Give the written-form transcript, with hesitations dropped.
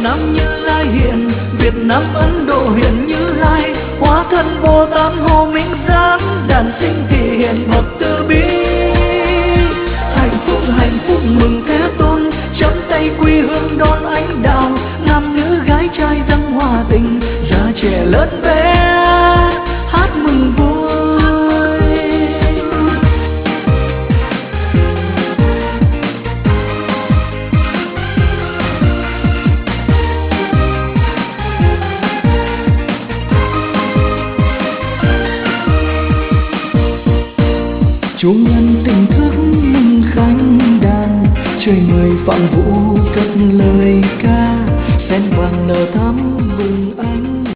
Nam Như Lai hiện, Việt Nam Ấn Độ hiện Như Lai, hóa thân Bồ Tát Hồ Minh Giám, đản sinh thị hiện bậc từ bi. Hạnh phúc mừng Thế Tôn, chắp tay quy hương đón ánh đạo, nam nữ gái trai dâng hòa tình, già trẻ lớn bé hát mừng vui. Chuông nhân tình thức mừng khánh đàn, trời mời phạm vũ cất lời ca, sen vàng nở thắm